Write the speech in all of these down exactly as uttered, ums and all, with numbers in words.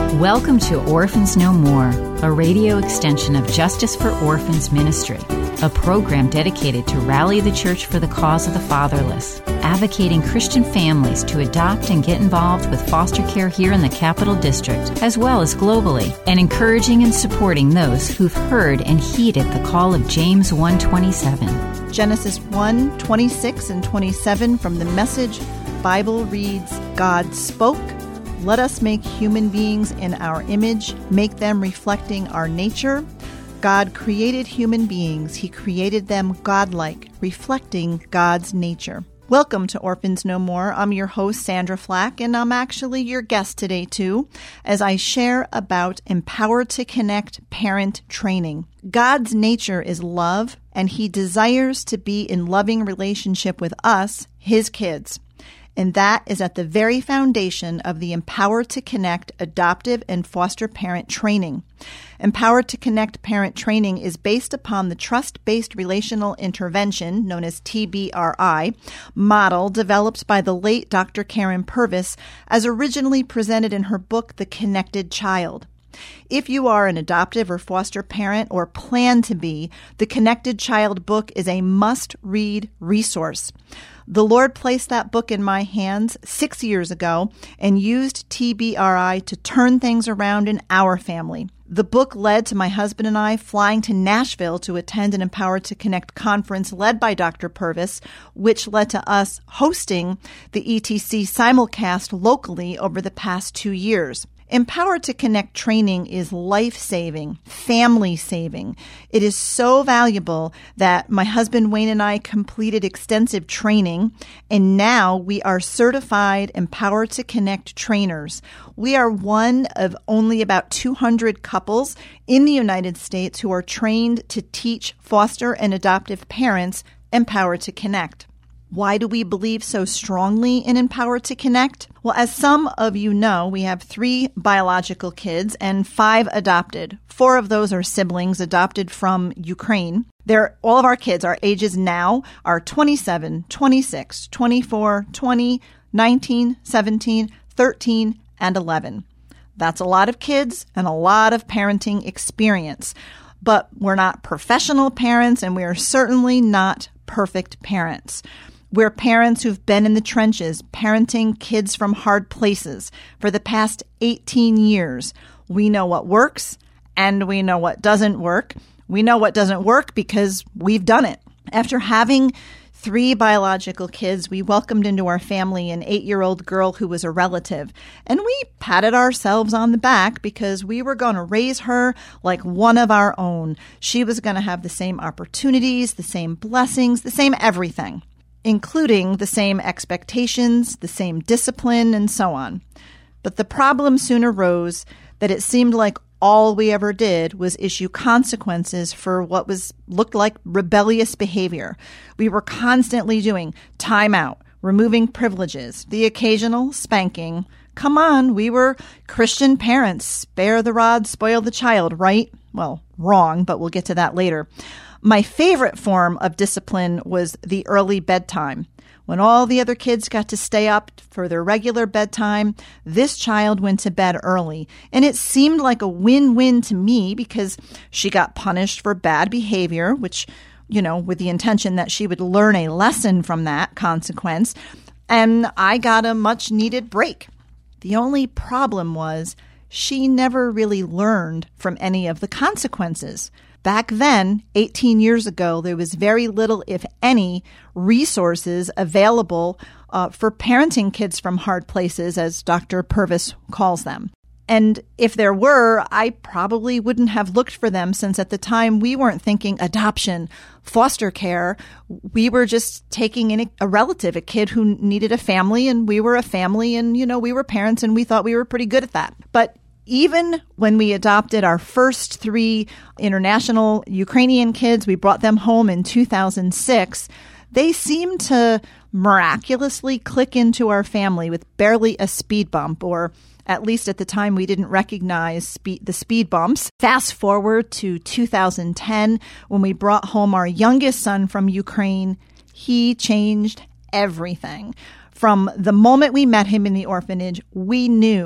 Welcome to Orphans No More, a radio extension of Justice for Orphans Ministry, a program dedicated to rally the church for the cause of the fatherless, advocating Christian families to adopt and get involved with foster care here in the Capital District, as well as globally, and encouraging and supporting those who've heard and heeded the call of James one twenty-seven. Genesis one twenty-six and twenty-seven from the Message Bible reads, God spoke, let us make human beings in our image, make them reflecting our nature. God created human beings. He created them godlike, reflecting God's nature. Welcome to Orphans No More. I'm your host, Sandra Flack, and I'm actually your guest today, too, as I share about Empowered to Connect parent training. God's nature is love, and He desires to be in loving relationship with us, His kids. And that is at the very foundation of the Empowered to Connect adoptive and foster parent training. Empowered to Connect parent training is based upon the trust-based relational intervention, known as T B R I, model developed by the late Doctor Karen Purvis, as originally presented in her book, The Connected Child. If you are an adoptive or foster parent or plan to be, the Connected Child book is a must-read resource. The Lord placed that book in my hands six years ago and used T B R I to turn things around in our family. The book led to my husband and I flying to Nashville to attend an Empowered to Connect conference led by Doctor Purvis, which led to us hosting the E T C simulcast locally over the past two years. Empowered to Connect training is life-saving, family-saving. It is so valuable that my husband Wayne and I completed extensive training, and now we are certified Empowered to Connect trainers. We are one of only about two hundred couples in the United States who are trained to teach foster and adoptive parents Empowered to Connect. Why do we believe so strongly in Empowered to Connect? Well, as some of you know, we have three biological kids and five adopted. Four of those are siblings adopted from Ukraine. They're, all of our kids, our ages now are twenty-seven, twenty-six, twenty-four, twenty, nineteen, seventeen, thirteen, and eleven. That's a lot of kids and a lot of parenting experience. But we're not professional parents, and we are certainly not perfect parents. We're parents who've been in the trenches, parenting kids from hard places for the past eighteen years. We know what works and we know what doesn't work. We know what doesn't work because we've done it. After having three biological kids, we welcomed into our family an eight-year-old girl who was a relative. And we patted ourselves on the back because we were going to raise her like one of our own. She was going to have the same opportunities, the same blessings, the same everything, including the same expectations, the same discipline, and so on. But the problem soon arose that it seemed like all we ever did was issue consequences for what was looked like rebellious behavior. We were constantly doing timeout, removing privileges, the occasional spanking. Come on, we were Christian parents. Spare the rod, spoil the child, right? Well, wrong, but we'll get to that later. My favorite form of discipline was the early bedtime. When all the other kids got to stay up for their regular bedtime, this child went to bed early. And it seemed like a win-win to me because she got punished for bad behavior, which, you know, with the intention that she would learn a lesson from that consequence. And I got a much-needed break. The only problem was she never really learned from any of the consequences. Back then, eighteen years ago, there was very little, if any, resources available uh, for parenting kids from hard places, as Doctor Purvis calls them. And if there were, I probably wouldn't have looked for them, since at the time we weren't thinking adoption, foster care. We were just taking in a, a relative, a kid who needed a family, and we were a family, and, you know, we were parents, and we thought we were pretty good at that. But even when we adopted our first three international Ukrainian kids, we brought them home in two thousand six, they seemed to miraculously click into our family with barely a speed bump, or at least at the time we didn't recognize speed, the speed bumps. Fast forward to two thousand ten, when we brought home our youngest son from Ukraine, he changed everything. From the moment we met him in the orphanage, we knew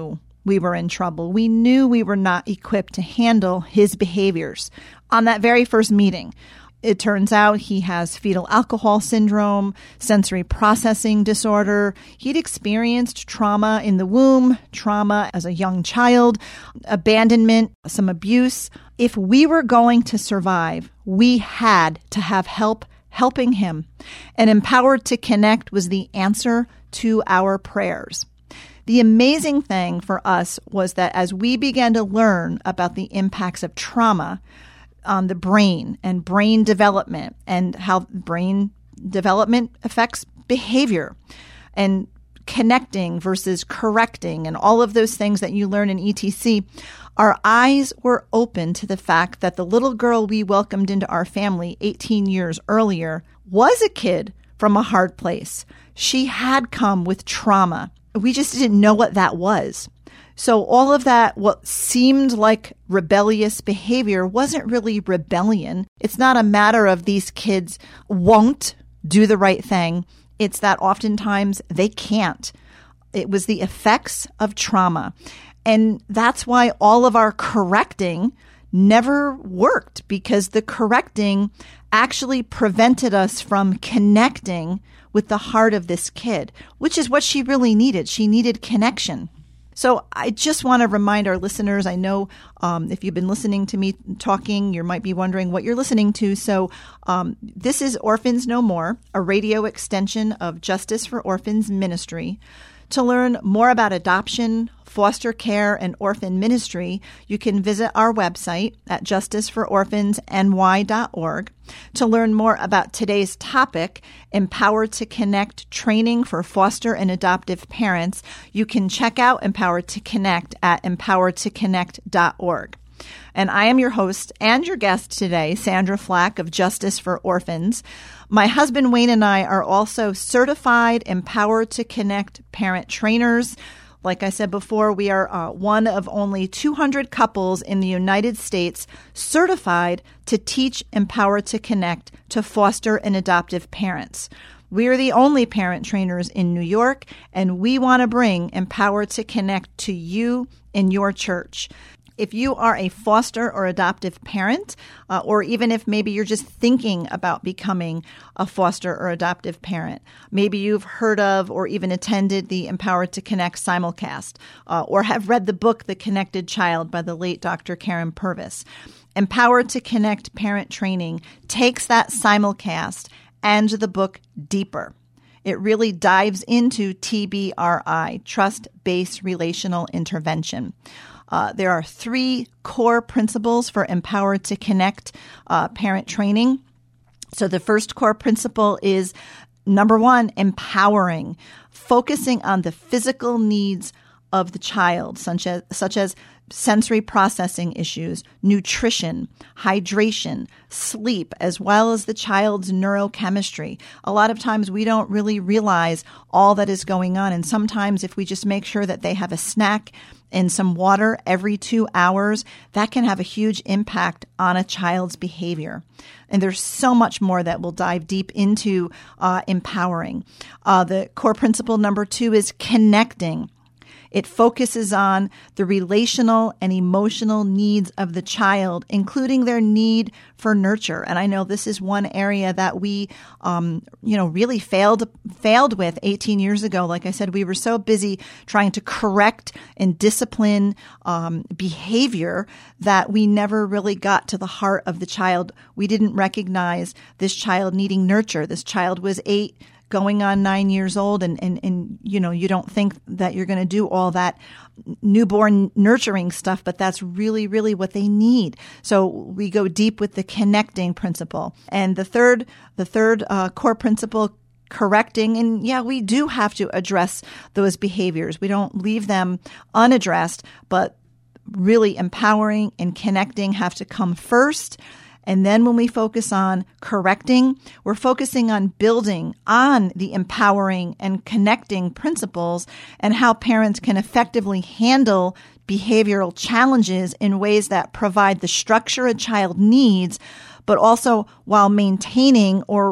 we were in trouble. We knew we were not equipped to handle his behaviors. On that very first meeting, it turns out he has fetal alcohol syndrome, sensory processing disorder. He'd experienced trauma in the womb, trauma as a young child, abandonment, some abuse. If we were going to survive, we had to have help helping him. And Empowered to Connect was the answer to our prayers. The amazing thing for us was that as we began to learn about the impacts of trauma on the brain and brain development and how brain development affects behavior and connecting versus correcting and all of those things that you learn in E T C, our eyes were open to the fact that the little girl we welcomed into our family eighteen years earlier was a kid from a hard place. She had come with trauma. We just didn't know what that was. So all of that, what seemed like rebellious behavior, wasn't really rebellion. It's not a matter of these kids won't do the right thing. It's that oftentimes they can't. It was the effects of trauma. And that's why all of our correcting never worked, because the correcting actually prevented us from connecting with the heart of this kid, which is what she really needed. She needed connection. So I just want to remind our listeners, I know um, if you've been listening to me talking, you might be wondering what you're listening to. So um, this is Orphans No More, a radio extension of Justice for Orphans Ministry. To learn more about adoption, foster care, and orphan ministry, you can visit our website at justice for orphans n y dot org. To learn more about today's topic, Empowered to Connect training for foster and adoptive parents, you can check out Empowered to Connect at empowered to connect dot org. And I am your host and your guest today, Sandra Flack of Justice for Orphans. My husband Wayne and I are also certified Empowered to Connect parent trainers. Like I said before, we are uh, one of only two hundred couples in the United States certified to teach Empowered to Connect to foster and adoptive parents. We are the only parent trainers in New York, and we want to bring Empowered to Connect to you in your church. If you are a foster or adoptive parent, uh, or even if maybe you're just thinking about becoming a foster or adoptive parent, maybe you've heard of or even attended the Empowered to Connect simulcast, uh, or have read the book The Connected Child by the late Doctor Karen Purvis. Empowered to Connect parent training takes that simulcast and the book deeper. It really dives into T B R I, Trust-Based Relational Intervention. Uh, there are three core principles for Empowered to Connect uh, parent training. So the first core principle is, number one, empowering, focusing on the physical needs of the child, such as, such as sensory processing issues, nutrition, hydration, sleep, as well as the child's neurochemistry. A lot of times we don't really realize all that is going on. And sometimes if we just make sure that they have a snack and some water every two hours, that can have a huge impact on a child's behavior. And there's so much more that we'll dive deep into uh, empowering. Uh, the core principle number two is connecting. It focuses on the relational and emotional needs of the child, including their need for nurture. And I know this is one area that we, um, you know, really failed failed with eighteen years ago. Like I said, we were so busy trying to correct and discipline um, behavior that we never really got to the heart of the child. We didn't recognize this child needing nurture. This child was eight, going on nine years old, and, and, and you know, you don't think that you're going to do all that newborn nurturing stuff, but that's really, really what they need. So we go deep with the connecting principle. And the third, the third uh, core principle, correcting. And yeah, we do have to address those behaviors. We don't leave them unaddressed, but really empowering and connecting have to come first. And then when we focus on correcting, we're focusing on building on the empowering and connecting principles and how parents can effectively handle behavioral challenges in ways that provide the structure a child needs, but also while maintaining or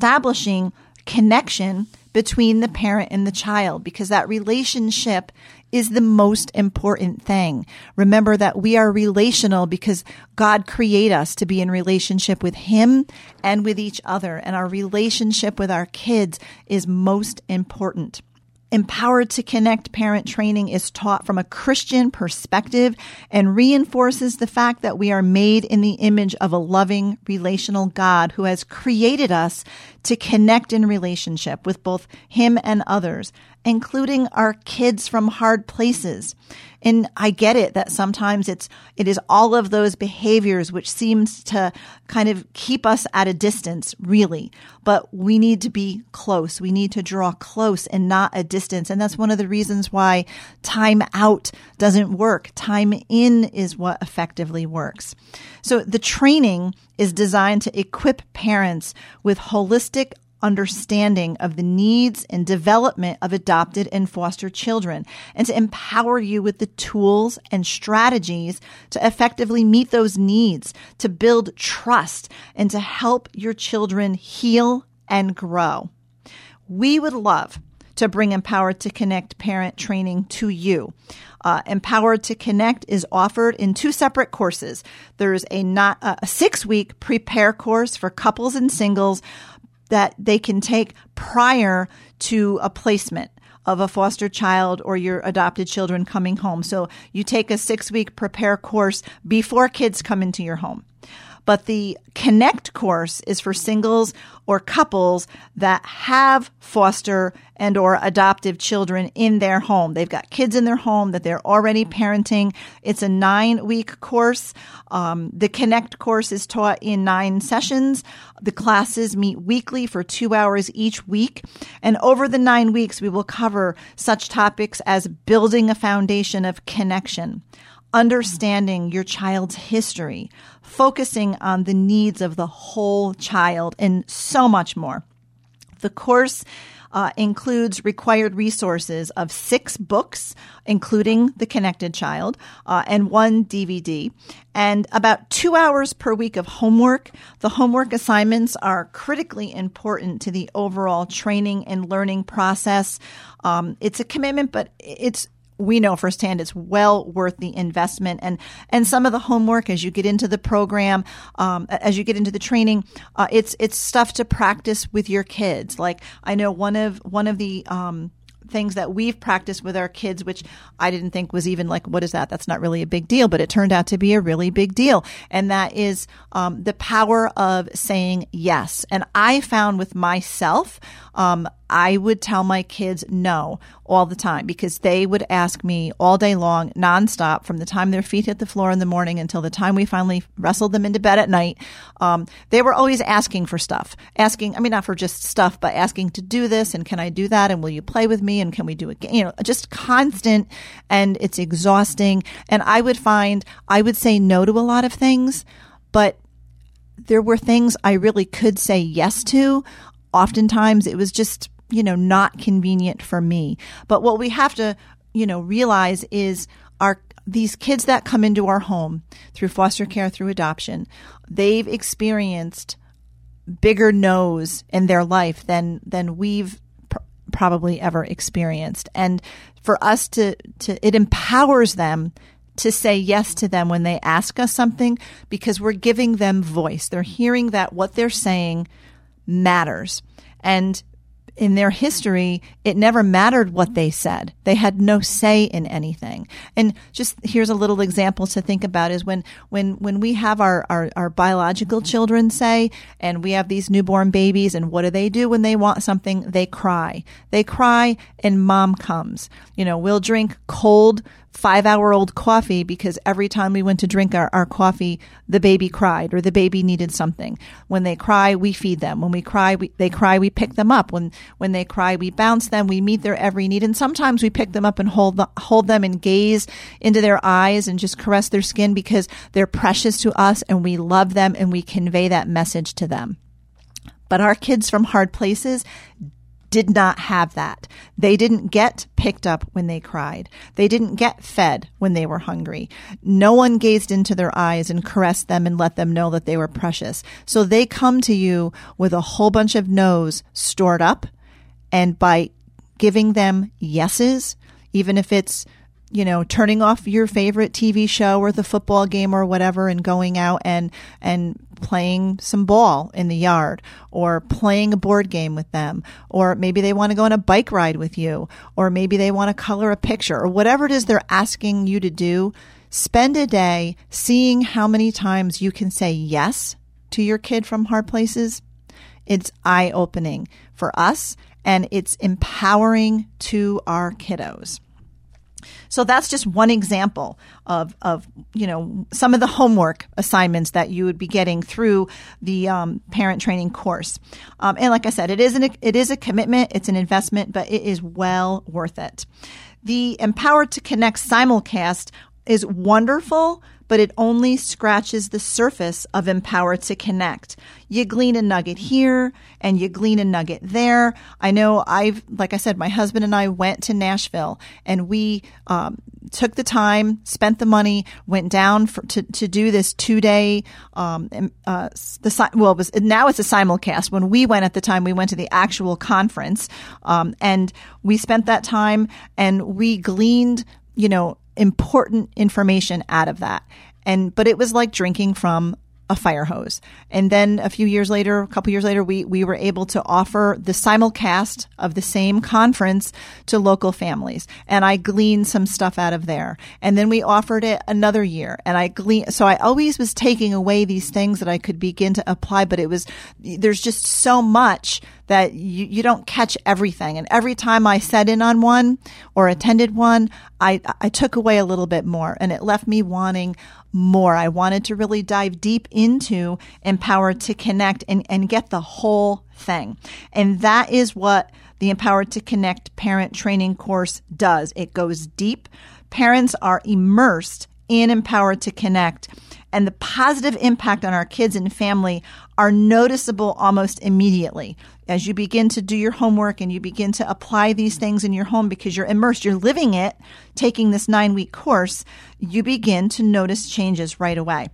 reestablishing connection between the parent and the child, because that relationship is the most important thing. Remember that we are relational because God created us to be in relationship with Him and with each other. And our relationship with our kids is most important. Empowered to Connect parent training is taught from a Christian perspective and reinforces the fact that we are made in the image of a loving, relational God who has created us to connect in relationship with both Him and others, including our kids from hard places. And I get it that sometimes it's, it is all of those behaviors which seems to kind of keep us at a distance, really. But we need to be close. We need to draw close and not a distance. And that's one of the reasons why time out doesn't work. Time in is what effectively works. So the training is designed to equip parents with holistic understanding of the needs and development of adopted and foster children, and to empower you with the tools and strategies to effectively meet those needs, to build trust, and to help your children heal and grow. We would love to bring Empowered to Connect parent training to you. Uh, Empowered to Connect is offered in two separate courses. There's a, not, uh, a six-week prepare course for couples and singles that they can take prior to a placement of a foster child or your adopted children coming home. So you take a six-week prepare course before kids come into your home. But the Connect course is for singles or couples that have foster and or adoptive children in their home. They've got kids in their home that they're already parenting. It's a nine-week course. Um, the Connect course is taught in nine sessions. The classes meet weekly for two hours each week. And over the nine weeks, we will cover such topics as building a foundation of connection, understanding your child's history, focusing on the needs of the whole child, and so much more. The course uh, includes required resources of six books, including The Connected Child, uh, and one D V D, and about two hours per week of homework. The homework assignments are critically important to the overall training and learning process. Um, it's a commitment, but it's we know firsthand it's well worth the investment. And and some of the homework as you get into the program, um, as you get into the training, uh, it's it's stuff to practice with your kids. Like I know one of one of the um, things that we've practiced with our kids, which I didn't think was even like, what is that? That's not really a big deal, but it turned out to be a really big deal. And that is um, the power of saying yes. And I found with myself, um, I would tell my kids no all the time because they would ask me all day long, nonstop, from the time their feet hit the floor in the morning until the time we finally wrestled them into bed at night. Um, they were always asking for stuff, asking, I mean, not for just stuff, but asking to do this and can I do that? And will you play with me? And can we do it? You know, just constant, and it's exhausting. And I would find I would say no to a lot of things, but there were things I really could say yes to. Oftentimes it was just, you know, not convenient for me. But what we have to, you know, realize is our these kids that come into our home through foster care, through adoption, they've experienced bigger no's in their life than than we've pr- probably ever experienced. And for us to, to, it empowers them to say yes to them when they ask us something because we're giving them voice. They're hearing that what they're saying matters. And in their history, it never mattered what they said. They had no say in anything. And just here's a little example to think about is when when when we have our, our, our biological children, say, and we have these newborn babies, and what do they do when they want something? They cry. They cry and mom comes. You know, we'll drink cold five-hour-old coffee because every time we went to drink our, our coffee, the baby cried or the baby needed something. When they cry, we feed them. When we cry, we, they cry, we pick them up. When when they cry, we bounce them. We meet their every need. And sometimes we pick them up and hold the, hold them and gaze into their eyes and just caress their skin because they're precious to us and we love them and we convey that message to them. But our kids from hard places did not have that. They didn't get picked up when they cried. They didn't get fed when they were hungry. No one gazed into their eyes and caressed them and let them know that they were precious. So they come to you with a whole bunch of no's stored up. And by giving them yeses, even if it's you know, turning off your favorite T V show or the football game or whatever and going out and, and playing some ball in the yard, or playing a board game with them, or maybe they want to go on a bike ride with you, or maybe they want to color a picture, or whatever it is they're asking you to do. Spend a day seeing how many times you can say yes to your kid from Hard Places. It's eye-opening for us, and it's empowering to our kiddos. So that's just one example of, of, you know, some of the homework assignments that you would be getting through the um, parent training course. Um, and like I said, it is, an, it is a commitment, it's an investment, but it is well worth it. The Empowered to Connect simulcast is wonderful, but it only scratches the surface of Empowered to Connect. You glean a nugget here and you glean a nugget there. I know I've, like I said, my husband and I went to Nashville, and we um, took the time, spent the money, went down for, to, to do this two day, um, uh, the, well, it was, now it's a simulcast. When we went at the time, we went to the actual conference, um, and we spent that time and we gleaned, you know, important information out of that. And, but it was like drinking from a fire hose. And then a few years later, a couple years later, we, we were able to offer the simulcast of the same conference to local families. And I gleaned some stuff out of there. And then we offered it another year, and I gleaned, so I always was taking away these things that I could begin to apply, but it was, there's just so much that you, you don't catch everything. And every time I sat in on one or attended one, I, I took away a little bit more, and it left me wanting more. I wanted to really dive deep into Empowered to Connect and, and get the whole thing. And that is what the Empowered to Connect parent training course does. It goes deep. Parents are immersed in Empowered to Connect, and the positive impact on our kids and family are noticeable almost immediately as you begin to do your homework and you begin to apply these things in your home, because you're immersed, you're living it, taking this nine-week course. You begin to notice changes right away.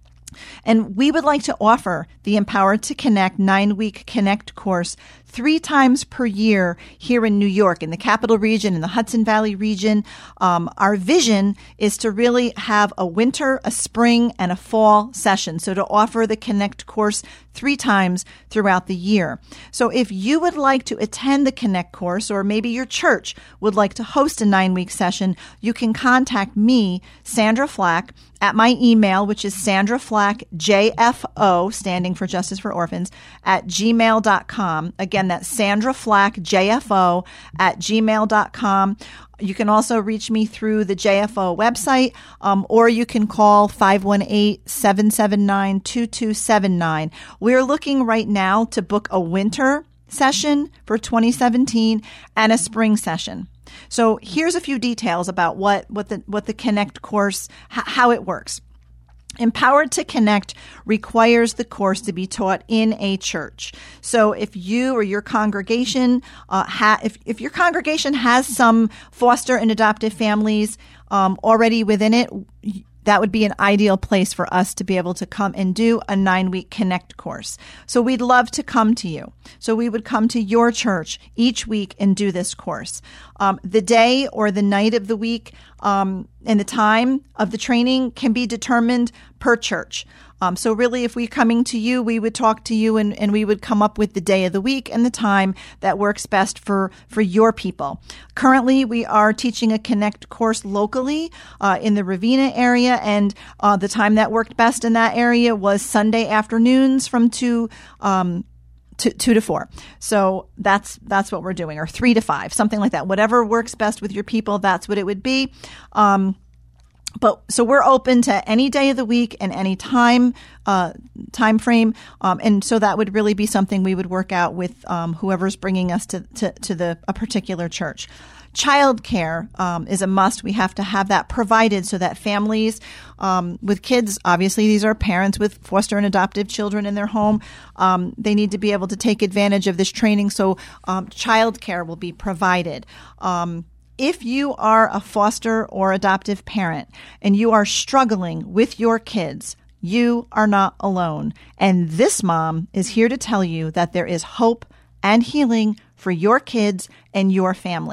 And we would like to offer the Empowered to Connect nine-week Connect course three times per year here in New York, in the Capital Region, in the Hudson Valley region. Um, our vision is to really have a winter, a spring, and a fall session. So to offer the Connect course three times throughout the year. So if you would like to attend the Connect course, or maybe your church would like to host a nine-week session, you can contact me, Sandra Flack, at my email, which is Sandra Flack, J F O, standing for Justice for Orphans, at gmail dot com. Again, that's Sandra Flack, J F O, at gmail dot com. You can also reach me through the J F O website, um, or you can call five one eight, seven seven nine, two two seven nine. We're looking right now to book a winter session for twenty seventeen and a spring session. So here's a few details about what, what the what the Connect course, h- how it works. Empowered to Connect requires the course to be taught in a church. So if you or your congregation, uh, ha- if, if your congregation has some foster and adoptive families um, already within it, that would be an ideal place for us to be able to come and do a nine-week Connect course. So we'd love to come to you. So we would come to your church each week and do this course. Um, the day or the night of the week um, and the time of the training can be determined per church. Um, so really, if we're coming to you, we would talk to you and, and we would come up with the day of the week and the time that works best for, for your people. Currently, we are teaching a Connect course locally uh, in the Ravenna area, and uh, the time that worked best in that area was Sunday afternoons from two um, to two to four. So that's that's what we're doing, or three to five, something like that. Whatever works best with your people, that's what it would be. Um, But so we're open to any day of the week and any time uh, time frame, um, and so that would really be something we would work out with um, whoever's bringing us to to, to the a particular church. Childcare um, is a must. We have to have that provided so that families um, with kids, obviously these are parents with foster and adoptive children in their home, um, they need to be able to take advantage of this training. So um, childcare will be provided. Um, If you are a foster or adoptive parent and you are struggling with your kids, you are not alone. And this mom is here to tell you that there is hope and healing for your kids and your family.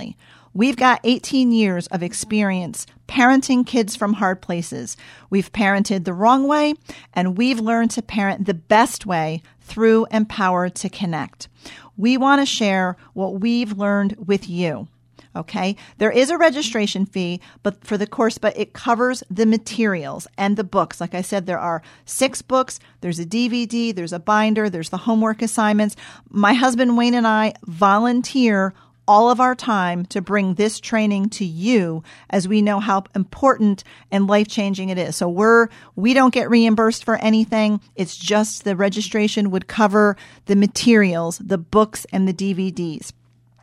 We've got eighteen years of experience parenting kids from hard places. We've parented the wrong way, and we've learned to parent the best way through Empower to Connect. We want to share what we've learned with you. Okay. There is a registration fee, but for the course, but it covers the materials and the books. Like I said, there are six books. There's a D V D. There's a binder. There's the homework assignments. My husband, Wayne, and I volunteer all of our time to bring this training to you, as we know how important and life-changing it is. So we're, we don't get reimbursed for anything. It's just the registration would cover the materials, the books, and the D V Ds.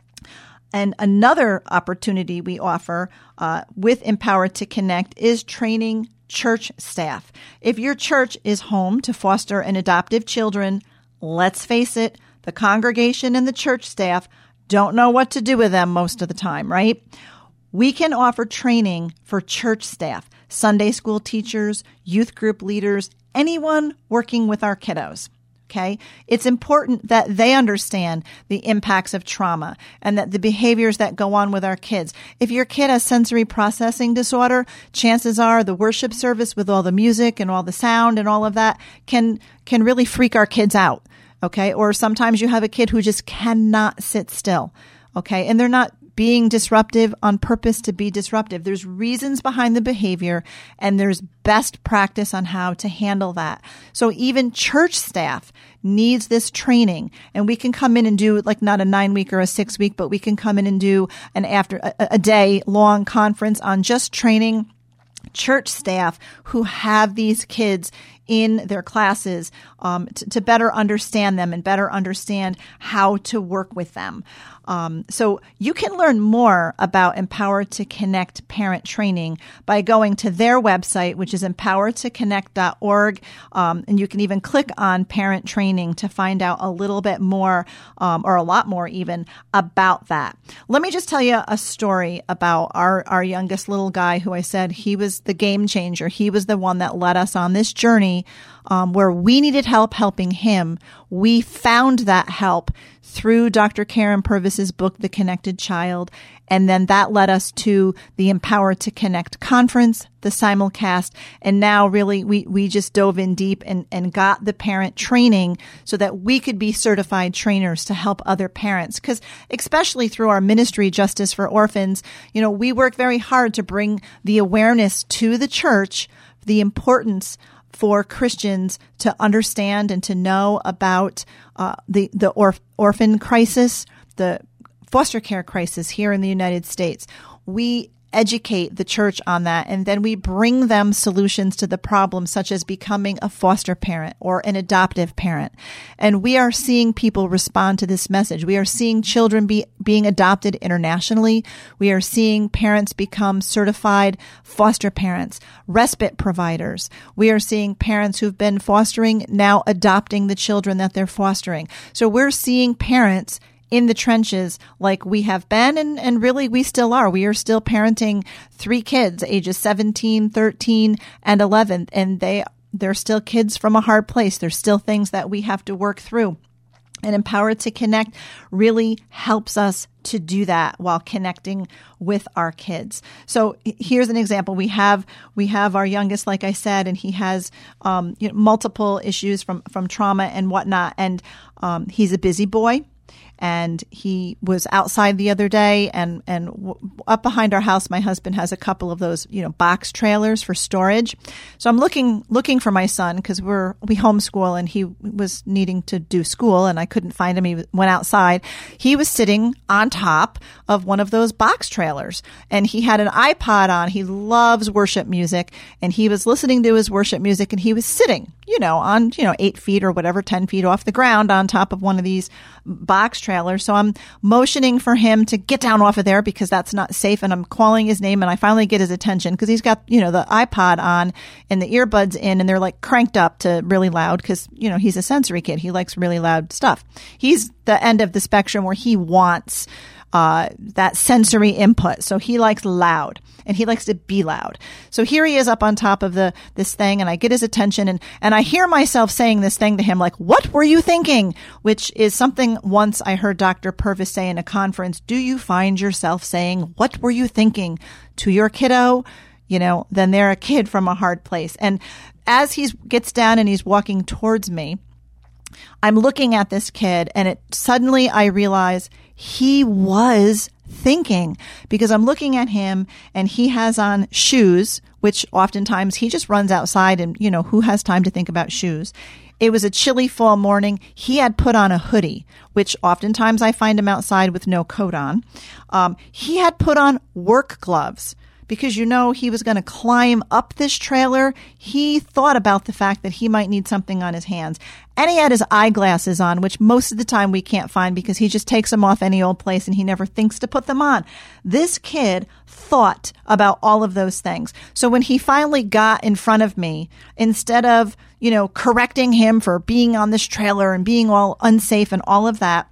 And another opportunity we offer uh, with Empower to Connect is training church staff. If your church is home to foster and adoptive children, let's face it, the congregation and the church staff don't know what to do with them most of the time, right? We can offer training for church staff, Sunday school teachers, youth group leaders, anyone working with our kiddos. Okay. It's important that they understand the impacts of trauma and that the behaviors that go on with our kids. If your kid has sensory processing disorder, chances are the worship service with all the music and all the sound and all of that can, can really freak our kids out. Okay. Or sometimes you have a kid who just cannot sit still. Okay. And they're not being disruptive on purpose to be disruptive. There's reasons behind the behavior, and there's best practice on how to handle that. So even church staff needs this training, and we can come in and do like not a nine week or a six week, but we can come in and do an after a, a day long conference on just training church staff who have these kids in their classes um, to, to better understand them and better understand how to work with them. Um, so you can learn more about Empower to Connect parent training by going to their website, which is empower to connect dot org. Um, and you can even click on parent training to find out a little bit more, um, or a lot more even, about that. Let me just tell you a story about our, our youngest little guy who I said he was the game changer. He was the one that led us on this journey um, where we needed help helping him. We found that help through Doctor Karen Purvis's book, The Connected Child. And then that led us to the Empower to Connect conference, the simulcast. And now really we, we just dove in deep and, and got the parent training so that we could be certified trainers to help other parents. Because especially through our ministry, Justice for Orphans, you know, we work very hard to bring the awareness to the church, the importance for Christians to understand and to know about uh, the the orf- orphan crisis, the foster care crisis here in the United States. We educate the church on that, and then we bring them solutions to the problem, such as becoming a foster parent or an adoptive parent. And we are seeing people respond to this message. We are seeing children be being adopted internationally. We are seeing parents become certified foster parents, respite providers. We are seeing parents who've been fostering now adopting the children that they're fostering. So we're seeing parents in the trenches like we have been, and, and really we still are. We are still parenting three kids, ages seventeen, thirteen, and eleven, and they, they're still kids from a hard place. There's still things that we have to work through. And Empower to Connect really helps us to do that while connecting with our kids. So here's an example. We have we have our youngest, like I said, and he has um, you know, multiple issues from, from trauma and whatnot. And um, he's a busy boy. And he was outside the other day, and, and w- up behind our house, my husband has a couple of those, you know, box trailers for storage. So I'm looking, looking for my son because we're, we homeschool, and he was needing to do school, and I couldn't find him. He went outside. He was sitting on top of one of those box trailers, and he had an iPod on. He loves worship music, and he was listening to his worship music, and he was sitting, you know, on, you know, eight feet or whatever, ten feet off the ground on top of one of these box trailers. So I'm motioning for him to get down off of there because that's not safe. And I'm calling his name, and I finally get his attention because he's got, you know, the iPod on and the earbuds in, and they're like cranked up to really loud because, you know, he's a sensory kid. He likes really loud stuff. He's the end of the spectrum where he wants uh, that sensory input. So he likes loud, and he likes to be loud. So here he is up on top of the this thing, and I get his attention, and, and I hear myself saying this thing to him, like, "What were you thinking?" Which is something once I heard Doctor Purvis say in a conference. Do you find yourself saying, "What were you thinking?" to your kiddo? You know, then they're a kid from a hard place. And as he gets down and he's walking towards me, I'm looking at this kid, and it suddenly I realize he was thinking, because I'm looking at him and he has on shoes, which oftentimes he just runs outside, and, you know, who has time to think about shoes? It was a chilly fall morning. He had put on a hoodie, which oftentimes I find him outside with no coat on. Um, he had put on work gloves, because, you know, he was going to climb up this trailer. He thought about the fact that he might need something on his hands. And he had his eyeglasses on, which most of the time we can't find because he just takes them off any old place and he never thinks to put them on. This kid thought about all of those things. So when he finally got in front of me, instead of, you know, correcting him for being on this trailer and being all unsafe and all of that,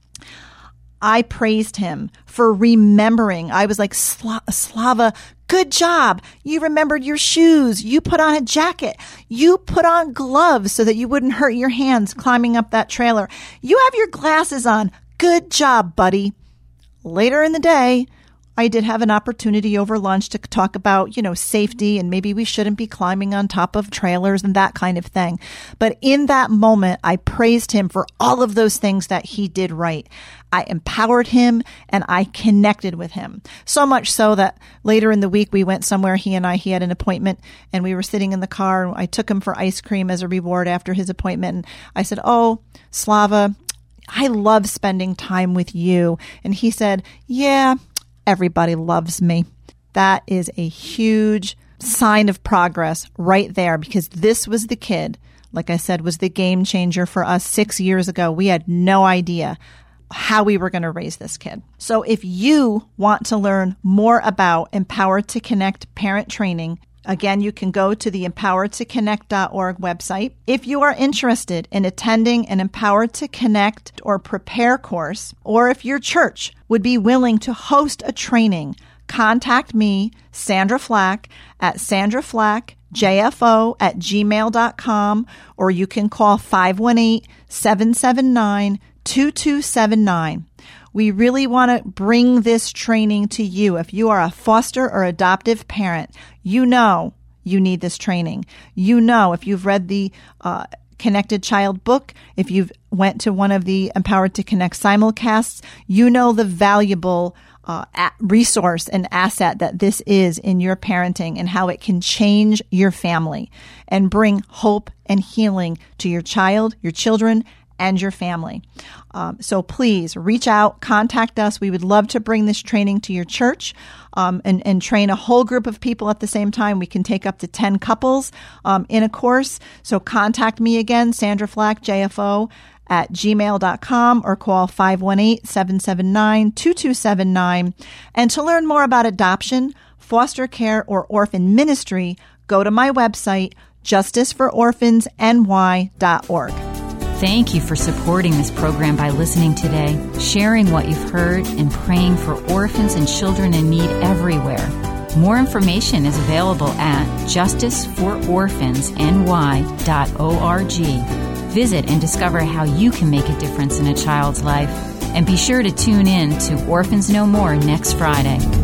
I praised him for remembering. I was like, Slava, good job. You remembered your shoes. You put on a jacket. You put on gloves so that you wouldn't hurt your hands climbing up that trailer. You have your glasses on. Good job, buddy. Later in the day, I did have an opportunity over lunch to talk about, you know, safety, and maybe we shouldn't be climbing on top of trailers and that kind of thing. But in that moment, I praised him for all of those things that he did right. I empowered him and I connected with him. So much so that later in the week, we went somewhere, he and I, he had an appointment, and we were sitting in the car, and I took him for ice cream as a reward after his appointment. And I said, "Oh, Slava, I love spending time with you." And he said, "Yeah, everybody loves me." That is a huge sign of progress right there, because this was the kid, like I said, was the game changer for us six years ago. We had no idea how we were going to raise this kid. So if you want to learn more about Empowered to Connect parent training, again, you can go to the empowered to connect dot org website. If you are interested in attending an Empowered to Connect or Prepare course, or if your church would be willing to host a training, contact me, Sandra Flack, at Sandra Flack, J F O at gmail dot com, or you can call five one eight, seven seven nine, two two seven nine. We really want to bring this training to you. If you are a foster or adoptive parent, you know you need this training. You know, if you've read the uh, Connected Child book, if you've went to one of the Empowered to Connect simulcasts, you know the valuable uh, resource and asset that this is in your parenting, and how it can change your family and bring hope and healing to your child, your children, and your family. Um, so please reach out, contact us. We would love to bring this training to your church um, and, and train a whole group of people at the same time. We can take up to ten couples um, in a course. So contact me again, Sandra Flack, J F O at gmail dot com, or call five one eight, seven seven nine, two two seven nine. And to learn more about adoption, foster care, or orphan ministry, go to my website, justice for orphans n y dot org. Thank you for supporting this program by listening today, sharing what you've heard, and praying for orphans and children in need everywhere. More information is available at justice for orphans n y dot org. Visit and discover how you can make a difference in a child's life. And be sure to tune in to Orphans No More next Friday.